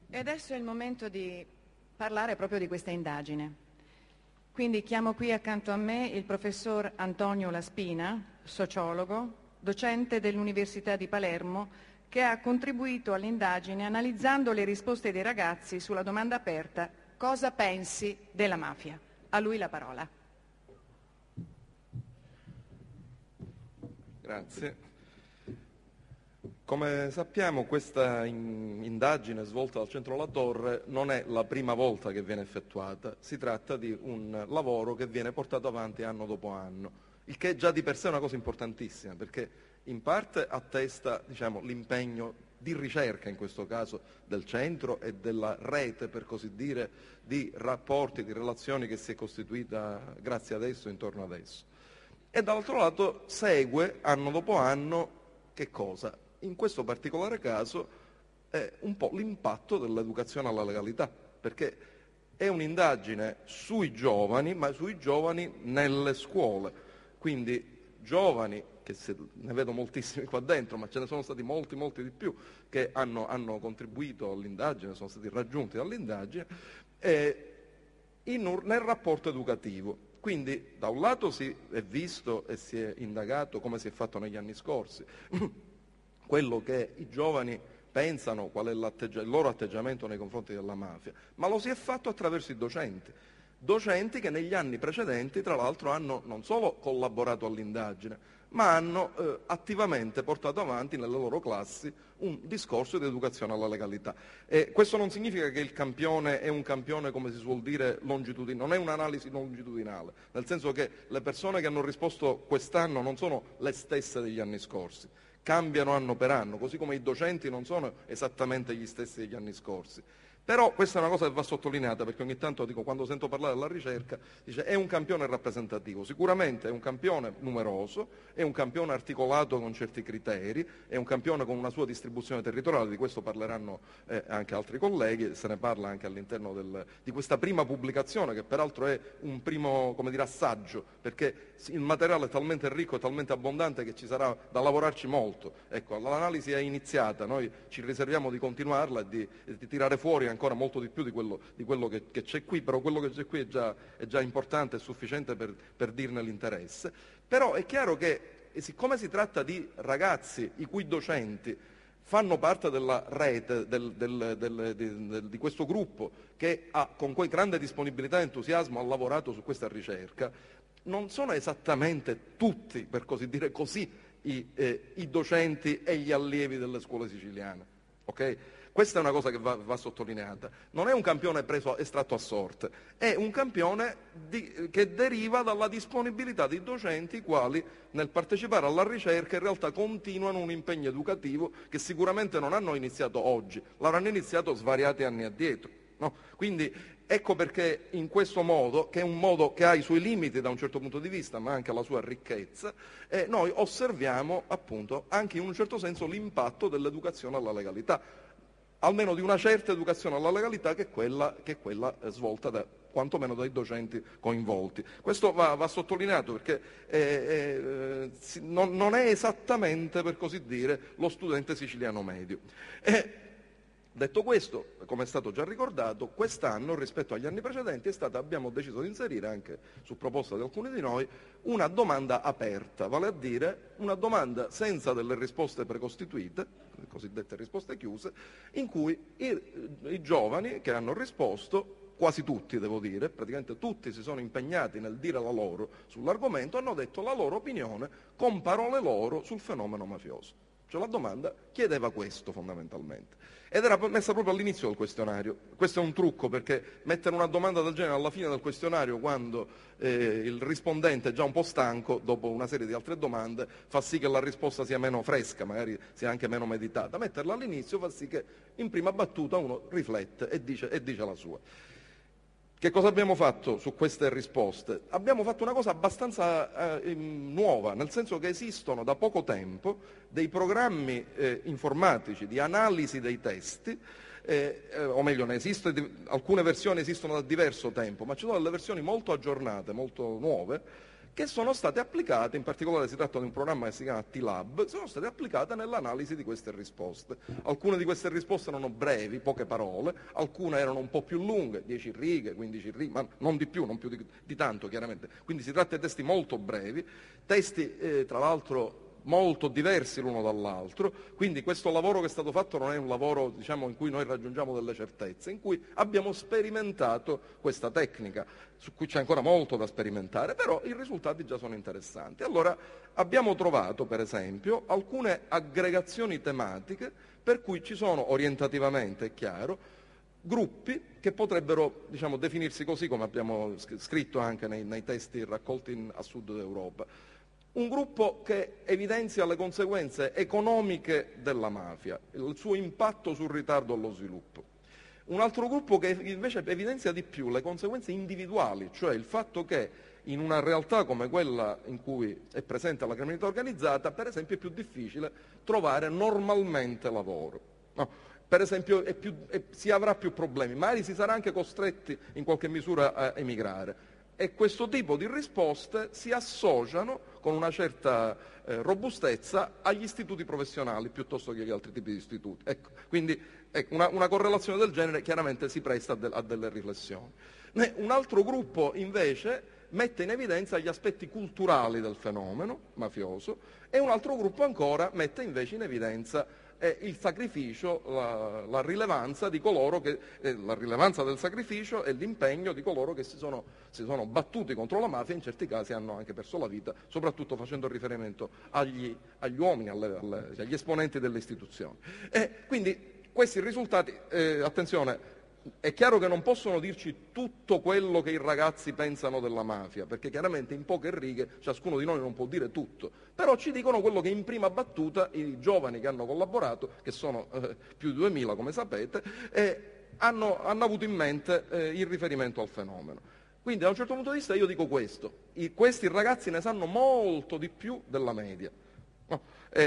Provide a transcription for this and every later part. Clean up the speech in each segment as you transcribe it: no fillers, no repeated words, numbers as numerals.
E adesso è il momento di parlare proprio di questa indagine. Quindi chiamo qui accanto a me il professor Antonio Laspina, sociologo, docente dell'Università di Palermo, che ha contribuito all'indagine analizzando le risposte dei ragazzi sulla domanda aperta «Cosa pensi della mafia?». A lui la parola. Grazie. Come sappiamo, questa indagine svolta dal Centro La Torre non è la prima volta che viene effettuata, si tratta di un lavoro che viene portato avanti anno dopo anno, il che già di per sé è una cosa importantissima, perché in parte attesta, l'impegno di ricerca, in questo caso del centro e della rete, per così dire, di rapporti, di relazioni che si è costituita grazie ad esso, intorno ad esso. E dall'altro lato segue, anno dopo anno, che cosa? In questo particolare caso è un po' l'impatto dell'educazione alla legalità, perché è un'indagine sui giovani, ma sui giovani nelle scuole, quindi giovani, ne vedo moltissimi qua dentro, ma ce ne sono stati molti di più che hanno contribuito all'indagine, sono stati raggiunti dall'indagine, nel rapporto educativo. Quindi da un lato si è visto e si è indagato, come si è fatto negli anni scorsi, quello che i giovani pensano, qual è il loro atteggiamento nei confronti della mafia, ma lo si è fatto attraverso i docenti che negli anni precedenti tra l'altro hanno non solo collaborato all'indagine, ma hanno attivamente portato avanti nelle loro classi un discorso di educazione alla legalità. Questo non significa che il campione è un campione, come si suol dire, longitudinale, non è un'analisi longitudinale, nel senso che le persone che hanno risposto quest'anno non sono le stesse degli anni scorsi, cambiano anno per anno, così come i docenti non sono esattamente gli stessi degli anni scorsi. Però questa è una cosa che va sottolineata, perché ogni tanto quando sento parlare della ricerca, dice è un campione rappresentativo. Sicuramente è un campione numeroso, è un campione articolato con certi criteri, è un campione con una sua distribuzione territoriale, di questo parleranno anche altri colleghi, se ne parla anche all'interno di questa prima pubblicazione, che peraltro è un primo, assaggio, perché il materiale è talmente ricco e talmente abbondante che ci sarà da lavorarci molto. Ecco, l'analisi è iniziata, noi ci riserviamo di continuarla e di tirare fuori ancora molto di più di quello che c'è qui, però quello che c'è qui è già importante e sufficiente per dirne l'interesse. Però è chiaro che siccome si tratta di ragazzi i cui docenti fanno parte della rete di questo gruppo che con grande disponibilità e entusiasmo ha lavorato su questa ricerca, non sono esattamente tutti, per così dire così, i docenti e gli allievi delle scuole siciliane. Okay? Questa è una cosa che va sottolineata. Non è un campione estratto a sorte, è un campione che deriva dalla disponibilità di docenti i quali nel partecipare alla ricerca in realtà continuano un impegno educativo che sicuramente non hanno iniziato oggi, l'avranno iniziato svariati anni addietro. No? Quindi ecco perché in questo modo, che è un modo che ha i suoi limiti da un certo punto di vista, ma anche la sua ricchezza, noi osserviamo appunto anche in un certo senso l'impatto dell'educazione alla legalità, almeno di una certa educazione alla legalità che è quella svolta quantomeno dai docenti coinvolti. Questo va sottolineato perché non è esattamente, per così dire, lo studente siciliano medio. Detto questo, come è stato già ricordato, quest'anno rispetto agli anni precedenti abbiamo deciso di inserire, anche su proposta di alcuni di noi, una domanda aperta, vale a dire una domanda senza delle risposte precostituite, le cosiddette risposte chiuse, in cui i giovani che hanno risposto, quasi tutti devo dire, praticamente tutti si sono impegnati nel dire la loro sull'argomento, hanno detto la loro opinione con parole loro sul fenomeno mafioso. Cioè la domanda chiedeva questo fondamentalmente ed era messa proprio all'inizio del questionario. Questo è un trucco, perché mettere una domanda del genere alla fine del questionario quando il rispondente è già un po' stanco dopo una serie di altre domande fa sì che la risposta sia meno fresca, magari sia anche meno meditata. Metterla all'inizio fa sì che in prima battuta uno riflette e dice la sua. Che cosa abbiamo fatto su queste risposte? Abbiamo fatto una cosa abbastanza nuova, nel senso che esistono da poco tempo dei programmi informatici di analisi dei testi, o meglio, alcune versioni esistono da diverso tempo, ma ci sono delle versioni molto aggiornate, molto nuove, che sono state applicate, in particolare si tratta di un programma che si chiama T-Lab, sono state applicate nell'analisi di queste risposte. Alcune di queste risposte erano brevi, poche parole, alcune erano un po' più lunghe, 10 righe, 15 righe, ma non di più, non più di tanto chiaramente. Quindi si tratta di testi molto brevi, testi tra l'altro molto diversi l'uno dall'altro, quindi questo lavoro che è stato fatto non è un lavoro, diciamo, in cui noi raggiungiamo delle certezze, in cui abbiamo sperimentato questa tecnica, su cui c'è ancora molto da sperimentare, però i risultati già sono interessanti. Allora abbiamo trovato, per esempio, alcune aggregazioni tematiche per cui ci sono orientativamente, è chiaro, gruppi che potrebbero, diciamo, definirsi così, come abbiamo scritto anche nei testi raccolti a sud d'Europa. Un gruppo che evidenzia le conseguenze economiche della mafia, il suo impatto sul ritardo allo sviluppo. Un altro gruppo che invece evidenzia di più le conseguenze individuali, cioè il fatto che in una realtà come quella in cui è presente la criminalità organizzata, per esempio, è più difficile trovare normalmente lavoro. No? Per esempio si avrà più problemi, magari si sarà anche costretti in qualche misura a emigrare. E questo tipo di risposte si associano con una certa robustezza agli istituti professionali piuttosto che agli altri tipi di istituti. Ecco, quindi una correlazione del genere chiaramente si presta a delle riflessioni. Un altro gruppo invece mette in evidenza gli aspetti culturali del fenomeno mafioso e un altro gruppo ancora mette invece in evidenza il sacrificio, la rilevanza di coloro che, la rilevanza del sacrificio e l'impegno di coloro che si sono battuti contro la mafia e in certi casi hanno anche perso la vita, soprattutto facendo riferimento agli uomini, agli esponenti delle istituzioni. Quindi questi risultati, attenzione, è chiaro che non possono dirci tutto quello che i ragazzi pensano della mafia, perché chiaramente in poche righe ciascuno di noi non può dire tutto, però ci dicono quello che in prima battuta i giovani che hanno collaborato, che sono più di 2000 come sapete, hanno avuto in mente il riferimento al fenomeno. Quindi da un certo punto di vista io dico questo, questi ragazzi ne sanno molto di più della media. No?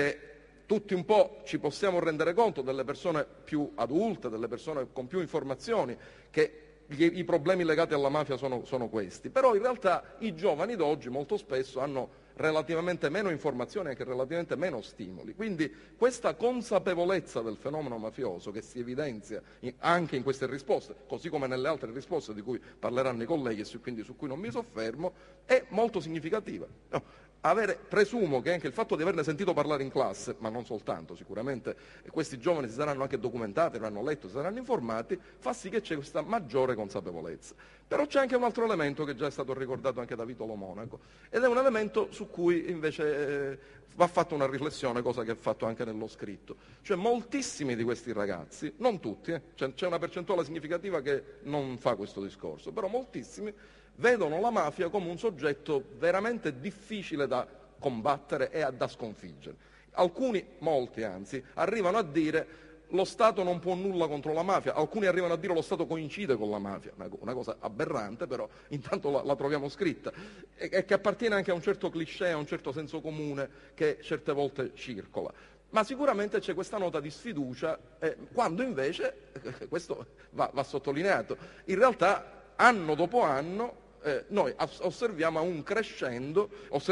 Tutti un po' ci possiamo rendere conto delle persone più adulte, delle persone con più informazioni, che i problemi legati alla mafia sono questi. Però in realtà i giovani d'oggi molto spesso hanno relativamente meno informazioni e anche relativamente meno stimoli. Quindi questa consapevolezza del fenomeno mafioso che si evidenzia anche in queste risposte, così come nelle altre risposte di cui parleranno i colleghi e quindi su cui non mi soffermo, è molto significativa. No. Presumo che anche il fatto di averne sentito parlare in classe, ma non soltanto, sicuramente questi giovani si saranno anche documentati, avranno letto, si saranno informati, fa sì che c'è questa maggiore consapevolezza. Però c'è anche un altro elemento che già è stato ricordato anche da Vito Lo Monaco, ed è un elemento su cui invece va fatta una riflessione, cosa che è fatto anche nello scritto. Cioè moltissimi di questi ragazzi, non tutti, c'è una percentuale significativa che non fa questo discorso, però moltissimi vedono la mafia come un soggetto veramente difficile da combattere e da sconfiggere. Alcuni, molti anzi, arrivano a dire lo Stato non può nulla contro la mafia, alcuni arrivano a dire lo Stato coincide con la mafia, una cosa aberrante, però intanto la troviamo scritta, e che appartiene anche a un certo cliché, a un certo senso comune che certe volte circola. Ma sicuramente c'è questa nota di sfiducia, quando invece, questo va sottolineato, in realtà anno dopo anno noi osserviamo un crescendo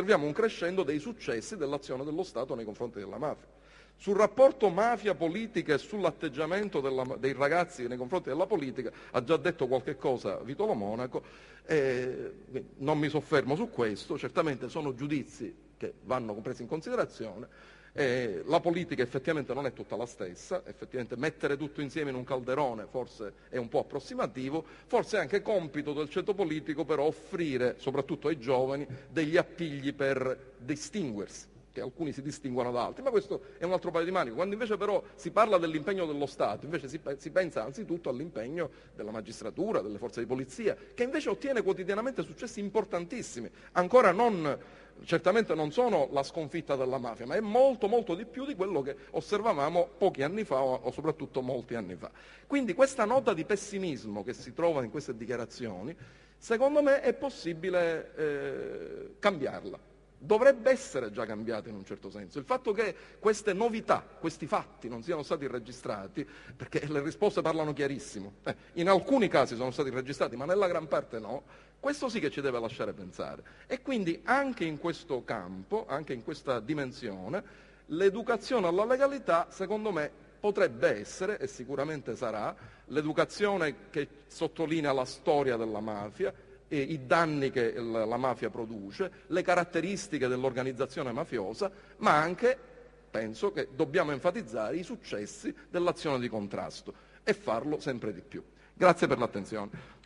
dei successi dell'azione dello Stato nei confronti della mafia. Sul rapporto mafia-politica e sull'atteggiamento dei ragazzi nei confronti della politica ha già detto qualche cosa Vito Lo Monaco, non mi soffermo su questo, certamente sono giudizi che vanno presi in considerazione. La politica effettivamente non è tutta la stessa, effettivamente mettere tutto insieme in un calderone forse è un po' approssimativo, forse è anche compito del ceto politico però offrire, soprattutto ai giovani, degli appigli per distinguersi, che alcuni si distinguono da altri, ma questo è un altro paio di maniche. Quando invece però si parla dell'impegno dello Stato, invece si pensa anzitutto all'impegno della magistratura, delle forze di polizia, che invece ottiene quotidianamente successi importantissimi, ancora certamente non sono la sconfitta della mafia, ma è molto molto di più di quello che osservavamo pochi anni fa o soprattutto molti anni fa. Quindi questa nota di pessimismo che si trova in queste dichiarazioni, secondo me è possibile cambiarla. Dovrebbe essere già cambiata in un certo senso. Il fatto che queste novità, questi fatti non siano stati registrati, perché le risposte parlano chiarissimo, in alcuni casi sono stati registrati, ma nella gran parte no, Questo sì che ci deve lasciare pensare. E quindi anche in questo campo, anche in questa dimensione, l'educazione alla legalità, secondo me, potrebbe essere, e sicuramente sarà, l'educazione che sottolinea la storia della mafia, e i danni che la mafia produce, le caratteristiche dell'organizzazione mafiosa, ma anche, penso che dobbiamo enfatizzare i successi dell'azione di contrasto e farlo sempre di più. Grazie per l'attenzione.